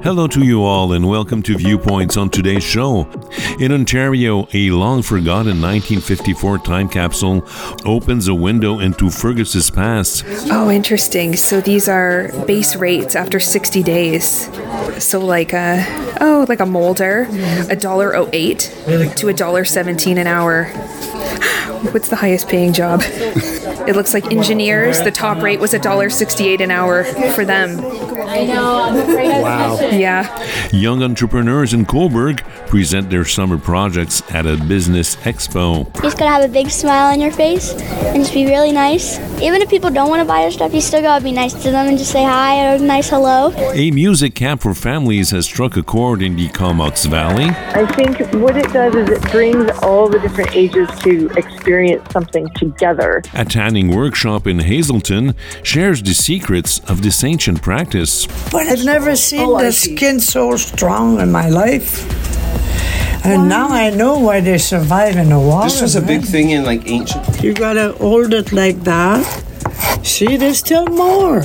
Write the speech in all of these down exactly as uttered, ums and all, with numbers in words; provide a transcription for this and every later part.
Hello to you all and welcome to Viewpoints on today's show. In Ontario, a long-forgotten nineteen fifty-four time capsule opens a window into Fergus's past. Oh, interesting. So these are base rates after sixty days. So like a, oh, like a molder, one dollar oh eight to one dollar seventeen an hour. What's the highest paying job? It looks like engineers. The top rate was one dollar sixty-eight an hour for them. I know, I'm afraid of Wow. Yeah. Young entrepreneurs in Cobourg present their summer projects at a business expo. You just gotta have a big smile on your face and just be really nice. Even if people don't want to buy your stuff, you still gotta be nice to them and just say hi or a nice hello. A music camp for families has struck a chord in the Comox Valley. I think what it does is it brings all the different ages to experience something together. A tanning workshop in Hazelton shares the secrets of this ancient practice. But I've never seen Oh, I the see. skin so strong in my life. And now I know why they survive in the water. This was a big man. thing in like ancient. You gotta hold it like that. See, there's still more.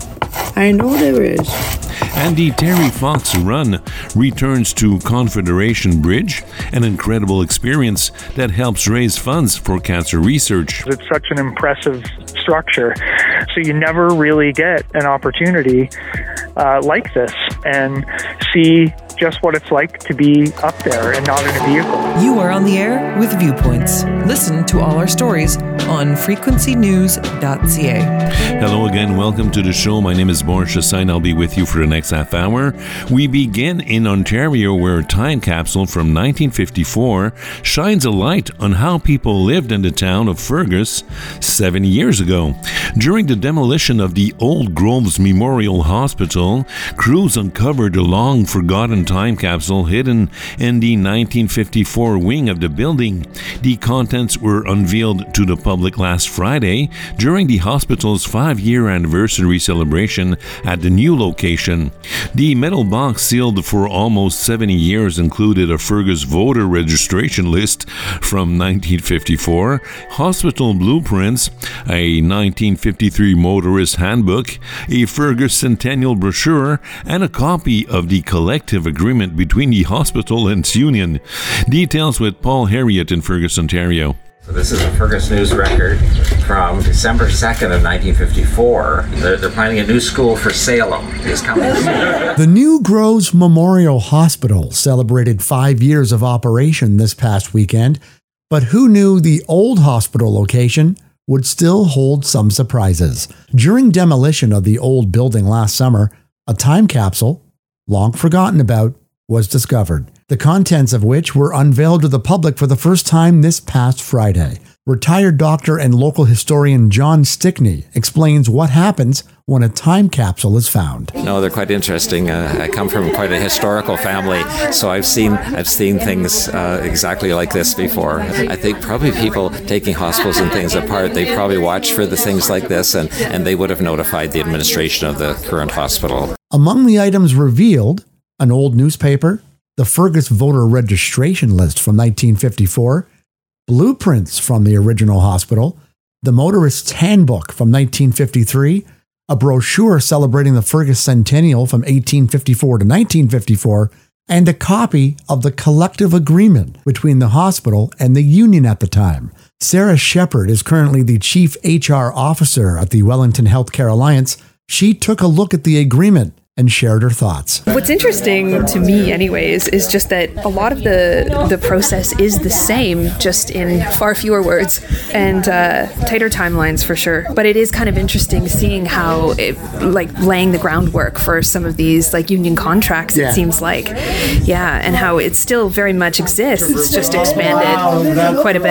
I know there is. And the Terry Fox Run returns to Confederation Bridge, an incredible experience that helps raise funds for cancer research. It's such an impressive structure, so you never really get an opportunity uh, like this and see just what it's like to be up there and not in a vehicle. You are on the air with Viewpoints. Listen to all our stories on frequency news dot c a. Hello again, welcome to the show. My name is Boris Chassagne. I'll be with you for the next half hour. We begin in Ontario, where a time capsule from nineteen fifty-four shines a light on how people lived in the town of Fergus seventy years ago. During the demolition of the Old Groves Memorial Hospital, crews uncovered a long-forgotten time capsule hidden in the nineteen fifty-four wing of the building. The contents were unveiled to the public last Friday during the hospital's five-year anniversary celebration at the new location. The metal box, sealed for almost seventy years, included a Fergus voter registration list from nineteen fifty-four, hospital blueprints, a nineteen fifty-three motorist handbook, a Fergus centennial brochure, and a copy of the collective agreement between the hospital and its union. Details with Paul Harriott in Fergus, Ontario. So this is a Fergus News record from December second of nineteen fifty-four. They're, they're planning a new school for Salem. Is coming. The New Groves Memorial Hospital celebrated five years of operation this past weekend, but who knew the old hospital location would still hold some surprises? During demolition of the old building last summer, a time capsule, long forgotten about, was discovered, the contents of which were unveiled to the public for the first time this past Friday. Retired doctor and local historian John Stickney explains what happens when a time capsule is found. No, they're quite interesting. Uh, I come from quite a historical family, so I've seen I've seen things uh, exactly like this before. I think probably people taking hospitals and things apart, they probably watch for the things like this, and, and they would have notified the administration of the current hospital. Among the items revealed, an old newspaper, the Fergus voter registration list from nineteen fifty-four, blueprints from the original hospital, the motorist's handbook from nineteen fifty-three, a brochure celebrating the Fergus centennial from eighteen fifty-four to nineteen fifty-four, and a copy of the collective agreement between the hospital and the union at the time. Sarah Shepard is currently the chief H R officer at the Wellington Healthcare Alliance. She took a look at the agreement and shared her thoughts. What's interesting to me anyways is just that a lot of the the process is the same, just in far fewer words and uh, tighter timelines for sure. But it is kind of interesting seeing how it, like laying the groundwork for some of these like union contracts, Yeah. it seems like. Yeah, and how it still very much exists. It's just expanded quite a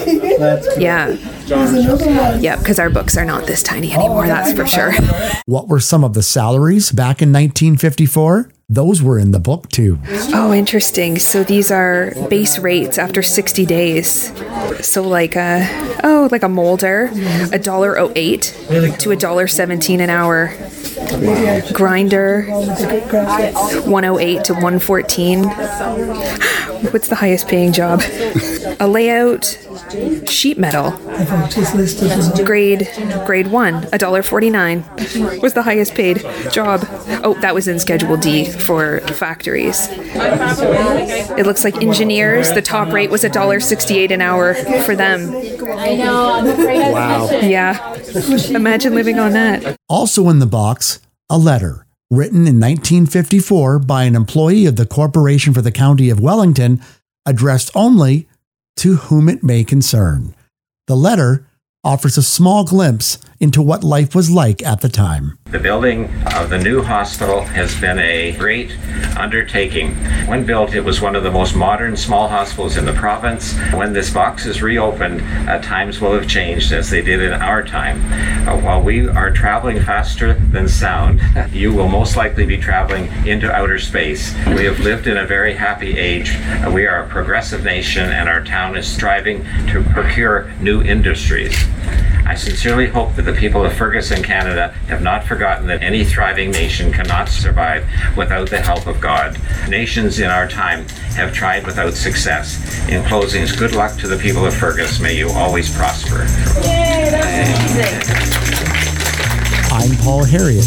bit. Yeah. Yeah, because our books are not this tiny anymore, that's for sure. What were some of the salaries back in nineteen fifty-four? Those were in the book too. Oh, interesting. So these are base rates after sixty days. So like a, oh, like a molder, one dollar oh eight to one dollar seventeen an hour. Grinder, one oh eight to one fourteen. What's the highest paying job? A layout, Sheet metal. Grade grade one, one dollar forty-nine was the highest paid job. Oh, that was in Schedule D for factories. It looks like engineers, the top rate was one dollar sixty-eight an hour for them. I know, I'm afraid I Wow. Yeah. Imagine living on that. Also in the box, a letter written in nineteen fifty-four by an employee of the Corporation for the County of Wellington, addressed only to whom it may concern. The letter offers a small glimpse into what life was like at the time. The building of the new hospital has been a great undertaking. When built, it was one of the most modern small hospitals in the province. When this box is reopened, uh, times will have changed as they did in our time. Uh, while we are traveling faster than sound, you will most likely be traveling into outer space. We have lived in a very happy age. Uh, we are a progressive nation, and our town is striving to procure new industries. I sincerely hope that the people of Ferguson, Canada have not forgotten that any thriving nation cannot survive without the help of God. Nations in our time have tried without success. In closing, good luck to the people of Fergus. May you always prosper. Yay, that's amazing. I'm Paul Harriet.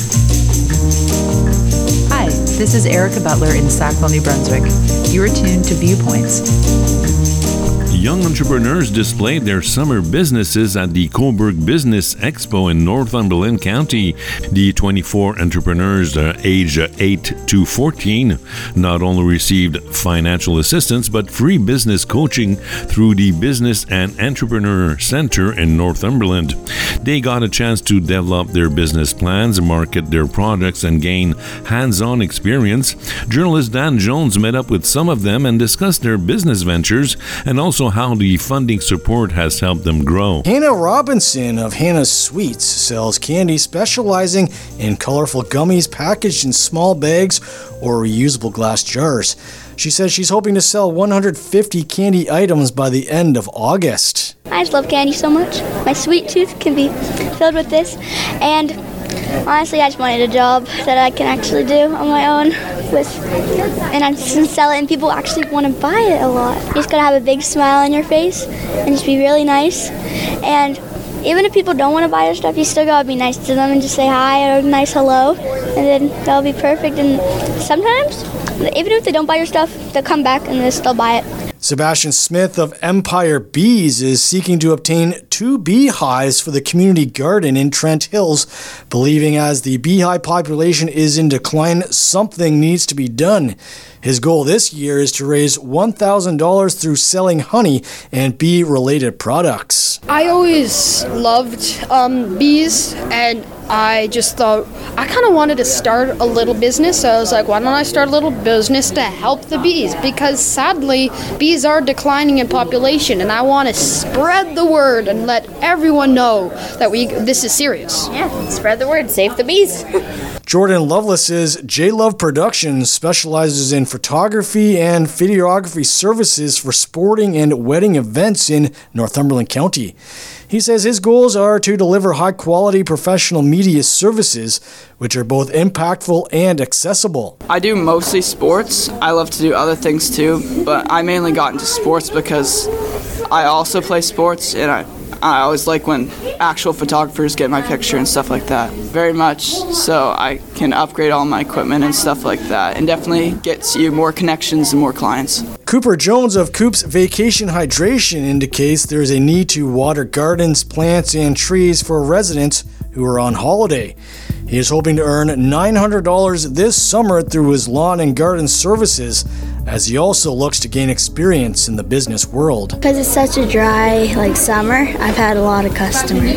Hi, this is Erica Butler in Sackville, New Brunswick. You are tuned to Viewpoints. Young entrepreneurs displayed their summer businesses at the Cobourg Business Expo in Northumberland County. The twenty-four entrepreneurs uh, aged eight to fourteen not only received financial assistance but free business coaching through the Business and Entrepreneur Center in Northumberland. They got a chance to develop their business plans, market their products, and gain hands-on experience. Journalist Dan Jones met up with some of them and discussed their business ventures and also how the funding support has helped them grow. Hannah Robinson of Hannah's Sweets sells candy specializing in colorful gummies packaged in small bags or reusable glass jars. She says she's hoping to sell one hundred fifty candy items by the end of August. I just love candy so much. My sweet tooth can be filled with this, and honestly, I just wanted a job that I can actually do on my own with, and I just sell it, and people actually want to buy it a lot. You just gotta have a big smile on your face and just be really nice. And even if people don't want to buy your stuff, you still gotta be nice to them and just say hi or a nice hello, and then that'll be perfect. And sometimes, even if they don't buy your stuff, they'll come back and they'll still buy it. Sebastian Smith of Empire Bees is seeking to obtain two beehives for the community garden in Trent Hills, believing as the beehive population is in decline, something needs to be done. His goal this year is to raise one thousand dollars through selling honey and bee-related products. I always loved um, bees, and I just thought I kind of wanted to start a little business. So I was like, why don't I start a little business to help the bees? Because sadly, bees are declining in population, and I want to spread the word and let everyone know that we this is serious. Yeah, spread the word, save the bees. Jordan Lovelace's J-Love Productions specializes in photography and videography services for sporting and wedding events in Northumberland County. He says his goals are to deliver high-quality professional media services, which are both impactful and accessible. I do mostly sports. I love to do other things too, but I mainly got into sports because I also play sports, and I I always like when actual photographers get my picture and stuff like that. Very much so I can upgrade all my equipment and stuff like that, and definitely gets you more connections and more clients. Cooper Jones of Coop's Vacation Hydration indicates there is a need to water gardens, plants, and trees for residents who are on holiday. He is hoping to earn nine hundred dollars this summer through his lawn and garden services, as he also looks to gain experience in the business world. Because it's such a dry like summer, I've had a lot of customers.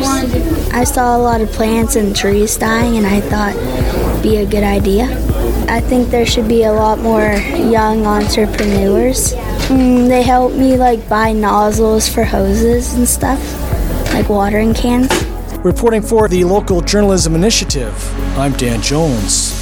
I saw a lot of plants and trees dying, and I thought it'd be a good idea. I think there should be a lot more young entrepreneurs. Mm, they help me like buy nozzles for hoses and stuff, like watering cans. Reporting for the Local Journalism Initiative, I'm Dan Jones.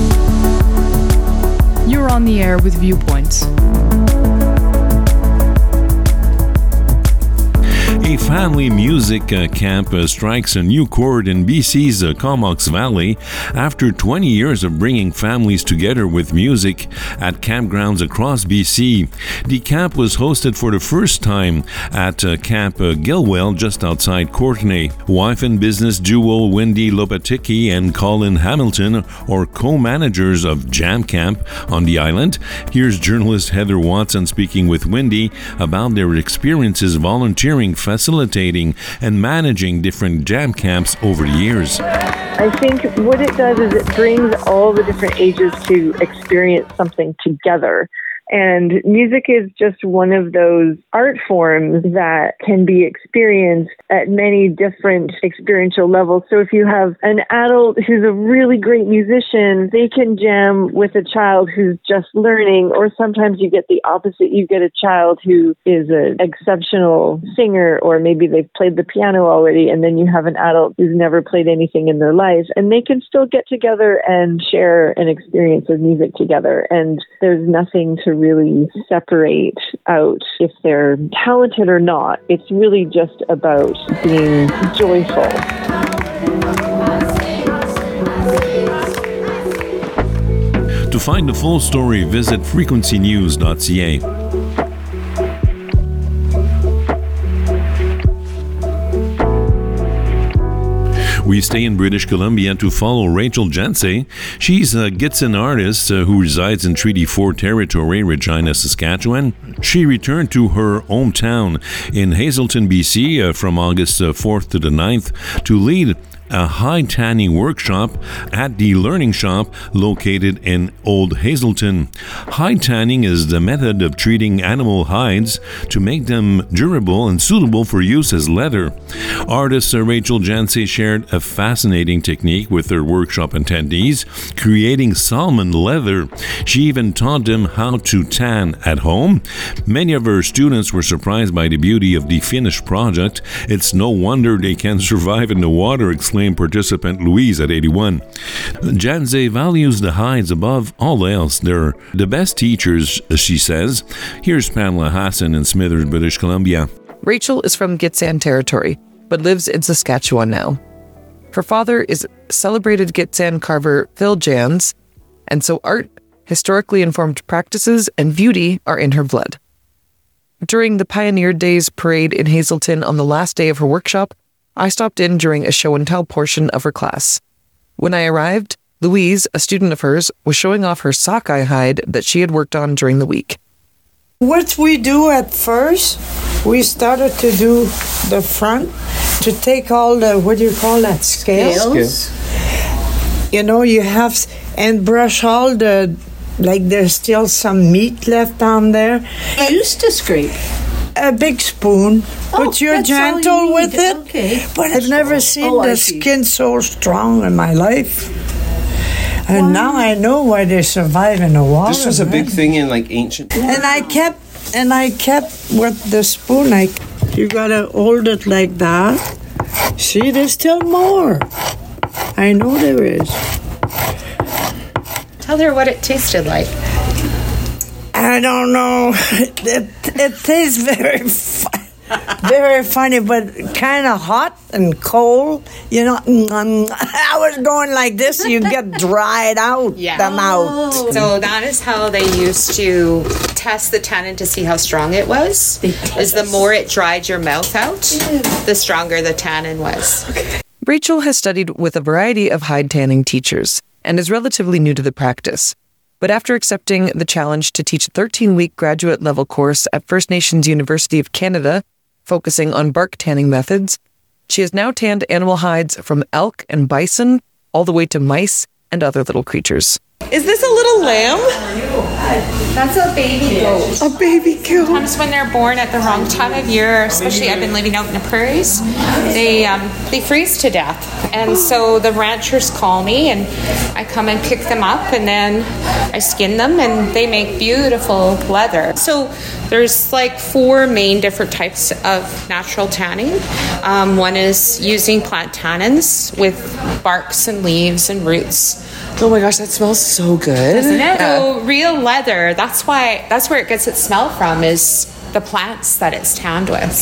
You're on the air with Viewpoints. A family music uh, camp uh, strikes a new chord in B C's uh, Comox Valley after twenty years of bringing families together with music at campgrounds across B C. The camp was hosted for the first time at uh, Camp uh, Gilwell just outside Courtenay. Wife and business duo Wendy Lopaticki and Colin Hamilton are co-managers of Jam Camp on the island. Here's journalist Heather Watson speaking with Wendy about their experiences volunteering, facilitating, and managing different jam camps over the years. I think what it does is it brings all the different ages to experience something together. And music is just one of those art forms that can be experienced at many different experiential levels. So if you have an adult who's a really great musician, they can jam with a child who's just learning, or sometimes you get the opposite. You get a child who is an exceptional singer, or maybe they've played the piano already, and then you have an adult who's never played anything in their life, and they can still get together and share an experience of music together. And there's nothing to really separate out if they're talented or not. It's really just about being joyful. To find the full story, visit frequency news dot c a. We stay in British Columbia to follow Rachel Jancé. She's a Gitxsan artist uh, who resides in Treaty four territory, Regina, Saskatchewan. She returned to her hometown in Hazelton, B C uh, from August uh, fourth to the ninth to lead a hide tanning workshop at the Learning Shop located in Old Hazelton. Hide tanning is the method of treating animal hides to make them durable and suitable for use as leather. Artist Rachel Jancé shared a fascinating technique with her workshop attendees, creating salmon leather. She even taught them how to tan at home. Many of her students were surprised by the beauty of the finished project. It's no wonder they can survive in the water, exclaimed participant Louise at eighty-one. Jancé values the hides above all else. They're the best teachers, she says. Here's Pamela Hassan in Smithers, British Columbia. Rachel is from Gitxsan territory, but lives in Saskatchewan now. Her father is celebrated Gitxsan carver Phil Jans, and so art, historically informed practices, and beauty are in her blood. During the Pioneer Days parade in Hazelton on the last day of her workshop, I stopped in during a show-and-tell portion of her class. When I arrived, Louise, a student of hers, was showing off her sockeye hide that she had worked on during the week. What we do at first, we started to do the front, to take all the, what do you call that, scales? Scales. You know, you have, and brush all the, like there's still some meat left on there. I used to scrape. A big spoon, oh, but you're gentle you with it. Okay. But I've never seen oh, the skin so strong in my life. And wow. Now I know why they survive in the water. This was a big thing in like ancient. Wow. And I kept, and I kept with the spoon. I, you gotta hold it like that. See, there's still more. I know there is. Tell her what it tasted like. I don't know. It, it tastes very, fu- very funny, but kind of hot and cold. You know, I was going like this. You get dried out yeah. the mouth. So that is how they used to test the tannin to see how strong it was. Is the more it dried your mouth out, the stronger the tannin was. Okay. Rachel has studied with a variety of hide tanning teachers and is relatively new to the practice. But after accepting the challenge to teach a thirteen-week graduate-level course at First Nations University of Canada, focusing on bark tanning methods, she has now tanned animal hides from elk and bison all the way to mice and other little creatures. Is this a little lamb? That's a baby goat. A baby goat. Sometimes when they're born at the wrong time of year, especially I've been living out in the prairies, they um, they freeze to death. And so the ranchers call me and I come and pick them up and then I skin them and they make beautiful leather. So there's like four main different types of natural tanning. Um, one is using plant tannins with barks and leaves and roots. Oh my gosh, that smells so good. Doesn't it? So real leather, that's why that's where it gets its smell from, is the plants that it's tanned with.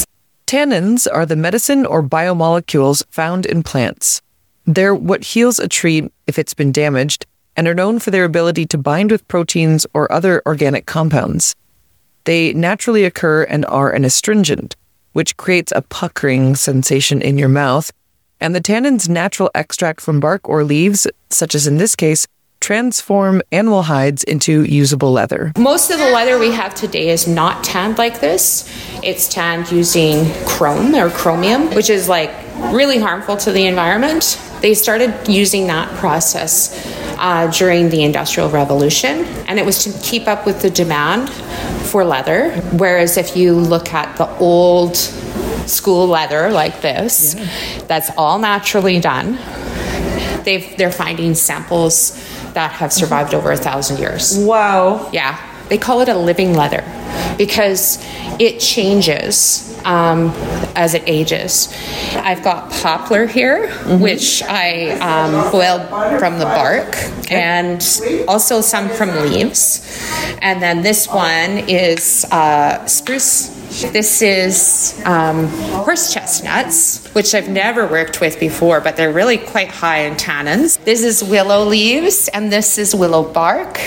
Tannins are the medicine or biomolecules found in plants. They're what heals a tree if it's been damaged and are known for their ability to bind with proteins or other organic compounds. They naturally occur and are an astringent, which creates a puckering sensation in your mouth, and the tannin's natural extract from bark or leaves, such as in this case, transform animal hides into usable leather. Most of the leather we have today is not tanned like this. It's tanned using chrome or chromium, which is like really harmful to the environment. They started using that process uh, during the Industrial Revolution, and it was to keep up with the demand for leather. Whereas if you look at the old school leather like this, yeah. that's all naturally done. They've, they're finding samples that have survived over a thousand years. Wow. Yeah. They call it a living leather because it changes um, as it ages. I've got poplar here, mm-hmm. which I um, boiled from the bark, and also some from leaves. And then this one is uh, spruce. This is um, horse chestnuts, which I've never worked with before, but they're really quite high in tannins. This is willow leaves, and this is willow bark.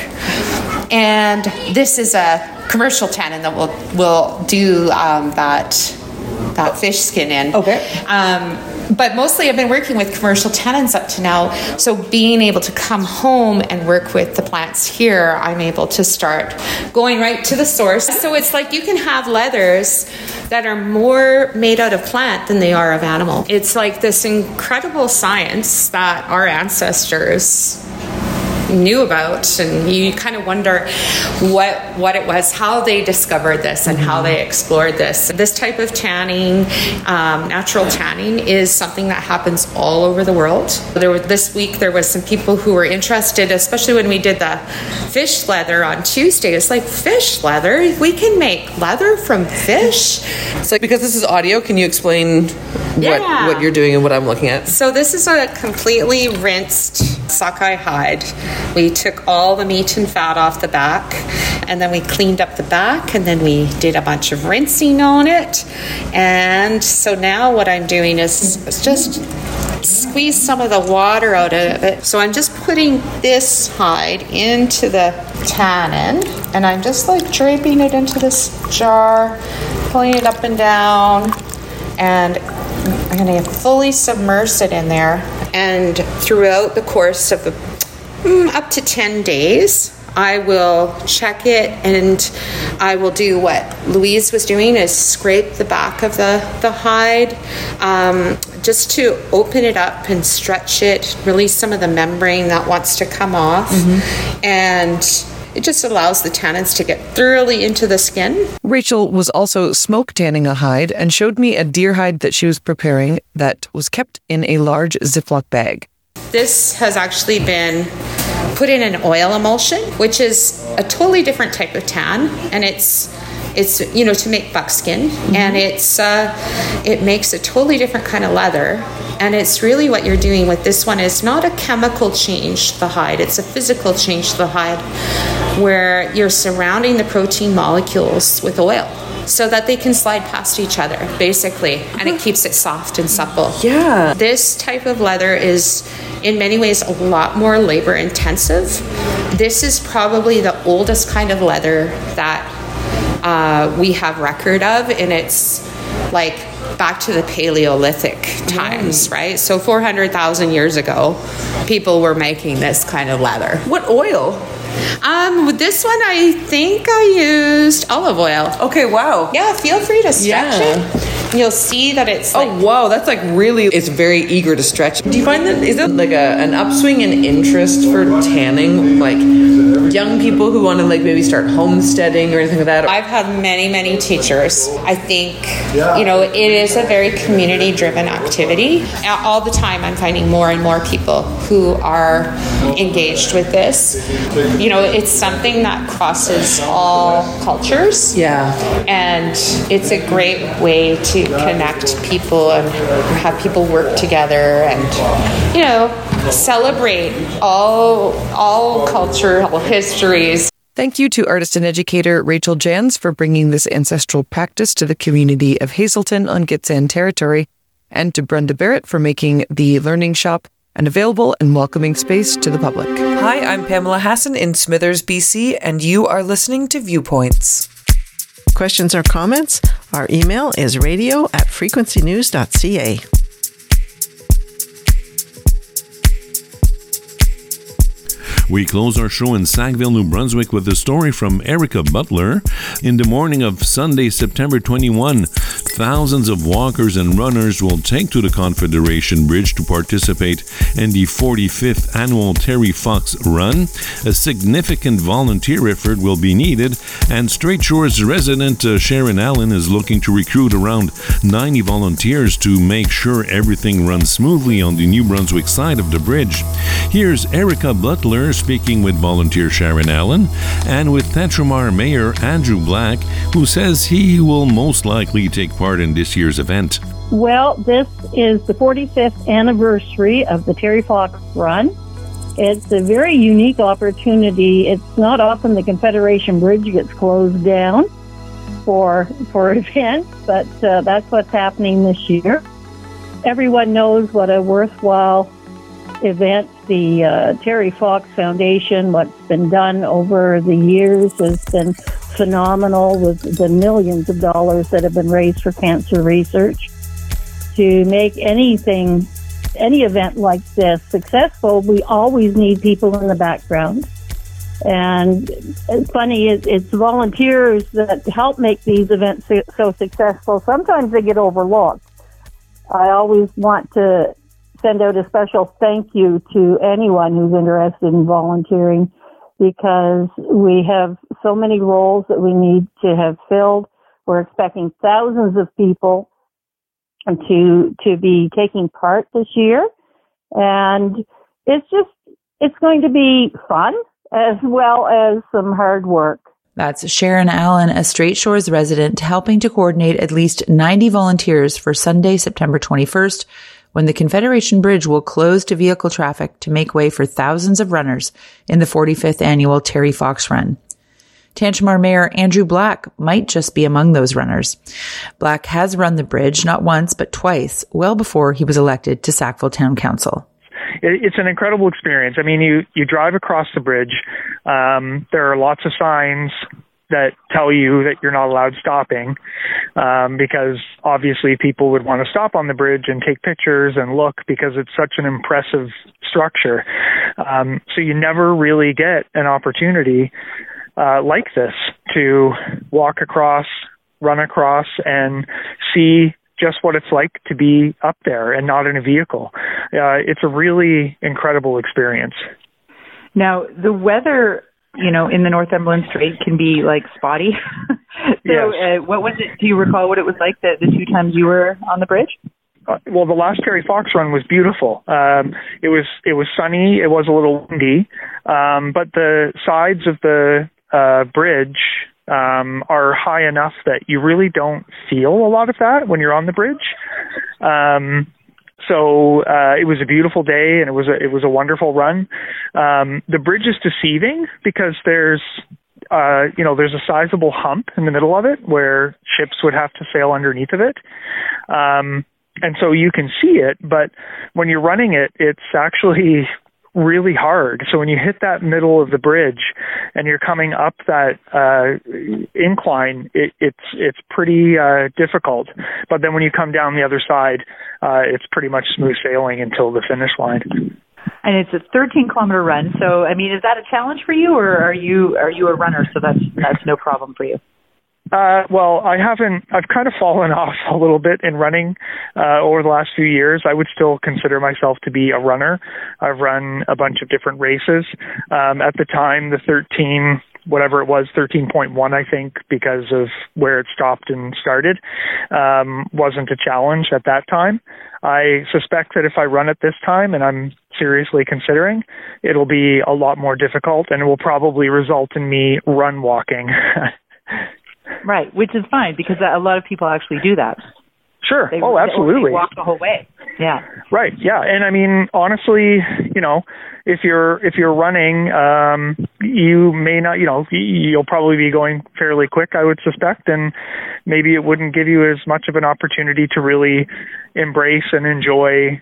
And this is a commercial tannin that we'll, we'll do um, that, that fish skin in. Okay. Um, but mostly I've been working with commercial tannins up to now. So being able to come home and work with the plants here, I'm able to start going right to the source. So it's like you can have leathers that are more made out of plant than they are of animal. It's like this incredible science that our ancestors knew about, and you kind of wonder what what it was, how they discovered this and how they explored this. This type of tanning, um, natural tanning, is something that happens all over the world. There were, this week there was some people who were interested, especially when we did the fish leather on Tuesday. It's like, fish leather? We can make leather from fish? So because this is audio, can you explain Yeah. what, what you're doing and what I'm looking at? So this is a completely rinsed sockeye hide. We took all the meat and fat off the back, and then we cleaned up the back, and then we did a bunch of rinsing on it. And so now what I'm doing is, is just squeeze some of the water out of it. So I'm just putting this hide into the tannin, and I'm just like draping it into this jar, pulling it up and down, and I'm going to fully submerge it in there. And throughout the course of the, mm, up to ten days, I will check it, and I will do what Louise was doing, is scrape the back of the, the hide, um, just to open it up and stretch it, release some of the membrane that wants to come off. Mm-hmm. And it just allows the tannins to get thoroughly into the skin. Rachel was also smoke tanning a hide and showed me a deer hide that she was preparing that was kept in a large Ziploc bag. This has actually been put in an oil emulsion, which is a totally different type of tan, and it's it's you know to make buckskin, mm-hmm. and it's uh, it makes a totally different kind of leather. And it's really what you're doing with this one is not a chemical change to the hide, it's a physical change to the hide, where you're surrounding the protein molecules with oil so that they can slide past each other, basically, and it keeps it soft and supple. Yeah. This type of leather is, in many ways, a lot more labor intensive. This is probably the oldest kind of leather that uh, we have record of, and it's like back to the Paleolithic times, right? right? So four hundred thousand years ago, people were making this kind of leather. What oil? Um, with this one, I think I used olive oil. Okay, wow. Yeah, feel free to stretch Yeah. it. You'll see that it's like, oh wow, that's like really, it's very eager to stretch. Do you find that, is it like a, an upswing in interest for tanning? Like young people who want to like maybe start homesteading or anything like that? I've had many, many teachers. I think, you know, it is a very community driven activity. All the time I'm finding more and more people who are engaged with this. You know, it's something that crosses all cultures. Yeah. And it's a great way to connect people and have people work together and, you know, celebrate all all cultural histories. Thank you to artist and educator Rachel Jans for bringing this ancestral practice to the community of Hazelton on Gitxsan territory, and to Brenda Barrett for making the learning shop an available and welcoming space to the public. Hi, I'm Pamela Hassan in Smithers, B C, and you are listening to Viewpoints. Questions or comments? Our email is radio at frequency news dot c a. We close our show in Sackville, New Brunswick with a story from Erica Butler. In the morning of Sunday, September twenty-first, thousands of walkers and runners will take to the Confederation Bridge to participate in the forty-fifth annual Terry Fox Run. A significant volunteer effort will be needed, and Straight Shores resident uh, Sharon Allen is looking to recruit around ninety volunteers to make sure everything runs smoothly on the New Brunswick side of the bridge. Here's Erica Butler speaking with volunteer Sharon Allen and with Tantramar Mayor Andrew Black, who says he will most likely take part in this year's event. Well, this is the forty-fifth anniversary of the Terry Fox Run. It's a very unique opportunity. It's not often the Confederation Bridge gets closed down for for events, but uh, that's what's happening this year. Everyone knows what a worthwhile event the uh, Terry Fox Foundation, what's been done over the years has been phenomenal, with the millions of dollars that have been raised for cancer research. To make anything, any event like this successful, we always need people in the background. And it's funny, it, it's volunteers that help make these events so, so successful. Sometimes they get overlooked. I always want to send out a special thank you to anyone who's interested in volunteering, because we have so many roles that we need to have filled. We're expecting thousands of people to to be taking part this year, and it's just it's going to be fun as well as some hard work. That's Sharon Allen, a Straight Shores resident, helping to coordinate at least ninety volunteers for Sunday, September twenty-first, when the Confederation Bridge will close to vehicle traffic to make way for thousands of runners in the forty-fifth annual Terry Fox Run. Tantramar Mayor Andrew Black might just be among those runners. Black has run the bridge not once but twice, well before he was elected to Sackville Town Council. It's an incredible experience. I mean, you, you drive across the bridge. Um, there are lots of signs that tell you that you're not allowed stopping, um, because obviously people would want to stop on the bridge and take pictures and look, because it's such an impressive structure. Um, so you never really get an opportunity uh, like this to walk across, run across, and see just what it's like to be up there and not in a vehicle. Uh, it's a really incredible experience. Now, the weather, you know, in the Northumberland Strait can be like spotty. so Yes. uh, what was it, do you recall what it was like the, the two times you were on the bridge? Uh, well, the last Terry Fox Run was beautiful. Um, it was it was sunny. It was a little windy, um, but the sides of the uh, bridge um, are high enough that you really don't feel a lot of that when you're on the bridge. Um, so uh, it was a beautiful day, and it was a it was a wonderful run. Um, the bridge is deceiving because there's uh, you know there's a sizable hump in the middle of it where ships would have to sail underneath of it. Um, And so you can see it, but when you're running it, it's actually really hard. So when you hit that middle of the bridge and you're coming up that uh, incline, it, it's it's pretty uh, difficult. But then when you come down the other side, uh, it's pretty much smooth sailing until the finish line. And it's a thirteen kilometer run. So, I mean, is that a challenge for you, or are you are you a runner? So that's that's no problem for you. Uh, well, I haven't, I've kind of fallen off a little bit in running, uh, over the last few years. I would still consider myself to be a runner. I've run a bunch of different races. Um, at the time, the thirteen, whatever it was, thirteen point one, I think, because of where it stopped and started, um, wasn't a challenge at that time. I suspect that if I run it this time, and I'm seriously considering, it'll be a lot more difficult, and it will probably result in me run walking. Right, which is fine because a lot of people actually do that. Sure. They, oh, absolutely. They walk the whole way. Yeah. Right. Yeah. And I mean, honestly, you know, if you're if you're running, um, you may not, you know, you'll probably be going fairly quick, I would suspect, and maybe it wouldn't give you as much of an opportunity to really embrace and enjoy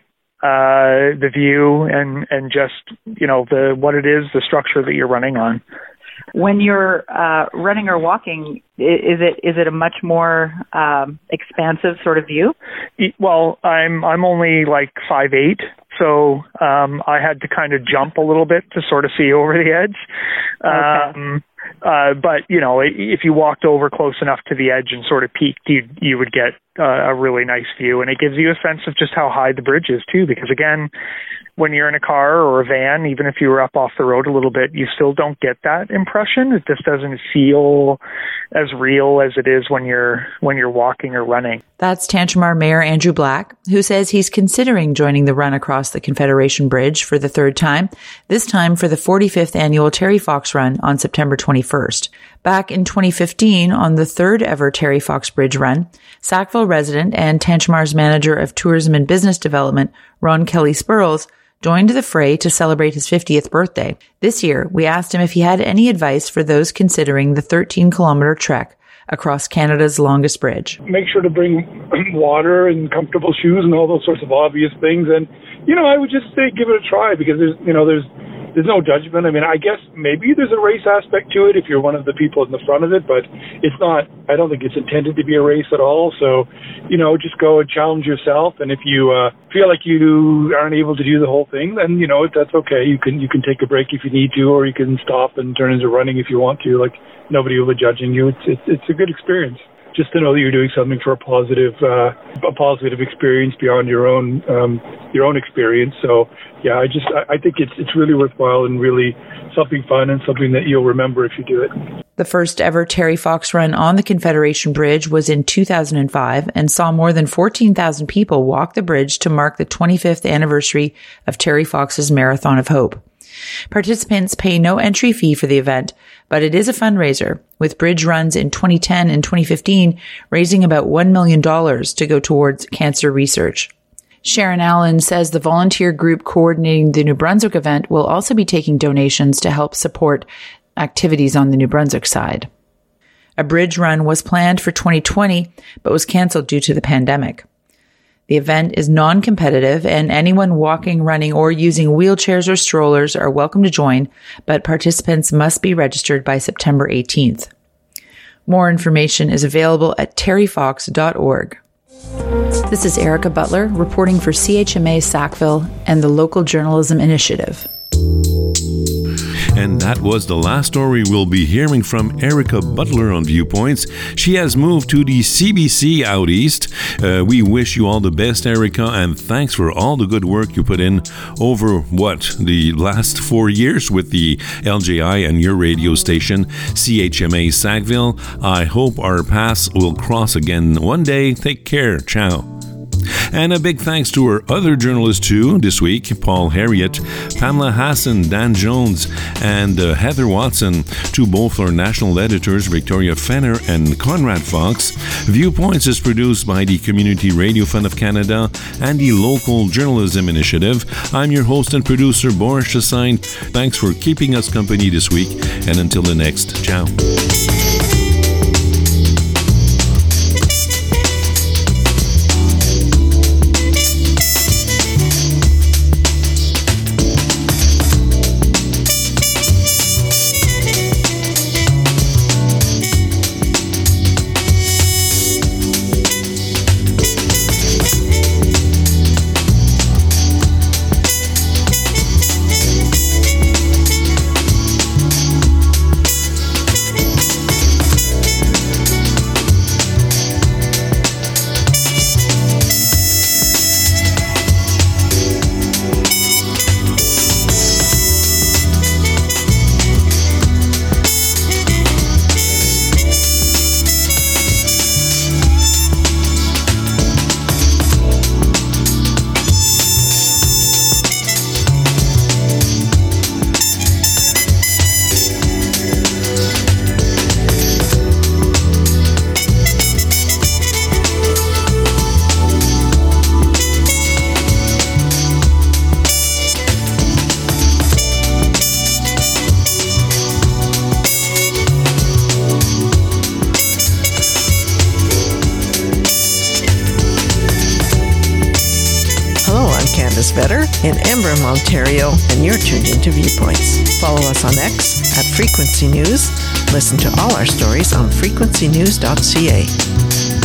uh, the view and and just, you know, the what it is, the structure that you're running on. When you're uh, running or walking, is it is it a much more um, expansive sort of view? Well, I'm I'm only like five eight, so um, I had to kind of jump a little bit to sort of see over the edge. Okay. Um, uh, but you know, if you walked over close enough to the edge and sort of peeked, you you would get uh, a really nice view, and it gives you a sense of just how high the bridge is too. Because again, when you're in a car or a van, even if you were up off the road a little bit, you still don't get that impression. It just doesn't feel as real as it is when you're when you're walking or running. That's Tantramar Mayor Andrew Black, who says he's considering joining the run across the Confederation Bridge for the third time, this time for the forty-fifth annual Terry Fox Run on September twenty-first. Back in twenty fifteen, on the third ever Terry Fox Bridge Run, Sackville resident and Tantramar's manager of tourism and business development, Ron Kelly Spurls, joined the fray to celebrate his fiftieth birthday. This year, we asked him if he had any advice for those considering the thirteen kilometer trek across Canada's longest bridge. Make sure to bring water and comfortable shoes and all those sorts of obvious things. And, you know, I would just say give it a try because there's, you know, there's, there's no judgment. I mean, I guess maybe there's a race aspect to it if you're one of the people in the front of it, but it's not, I don't think it's intended to be a race at all. So, you know, just go and challenge yourself. And if you uh, feel like you aren't able to do the whole thing, then, you know, that's okay. You can, you can take a break if you need to, or you can stop and turn into running if you want to. Like, nobody will be judging you. It's, it's, it's a good experience. Just to know that you're doing something for a positive, uh, a positive experience beyond your own, um, your own experience. So, yeah, I just, I, I think it's, it's really worthwhile and really something fun and something that you'll remember if you do it. The first ever Terry Fox Run on the Confederation Bridge was in two thousand five and saw more than fourteen thousand people walk the bridge to mark the twenty-fifth anniversary of Terry Fox's Marathon of Hope. Participants pay no entry fee for the event, but it is a fundraiser, with bridge runs in twenty ten and twenty fifteen raising about one million dollars to go towards cancer research. Sharon Allen says the volunteer group coordinating the New Brunswick event will also be taking donations to help support activities on the New Brunswick side. A bridge run was planned for twenty twenty, but was canceled due to the pandemic. The event is non-competitive, and anyone walking, running, or using wheelchairs or strollers are welcome to join, but participants must be registered by September eighteenth. More information is available at terry fox dot org. This is Erica Butler reporting for C H M A Sackville and the Local Journalism Initiative. And that was the last story we'll be hearing from Erica Butler on Viewpoints. She has moved to the C B C out east. Uh, we wish you all the best, Erica, and thanks for all the good work you put in over, what, the last four years with the L J I and your radio station, C H M A Sackville. I hope our paths will cross again one day. Take care. Ciao. And a big thanks to our other journalists too this week, Paul Harriet, Pamela Hassan, Dan Jones, and uh, Heather Watson, to both our national editors, Victoria Fenner and Conrad Fox. Viewpoints is produced by the Community Radio Fund of Canada and the Local Journalism Initiative. I'm your host and producer, Boris Chassagne. Thanks for keeping us company this week, and until the next, ciao. better in Emblem, Ontario, and you're tuned into Viewpoints. Follow us on X at Frequency News. Listen to all our stories on frequency news dot c a.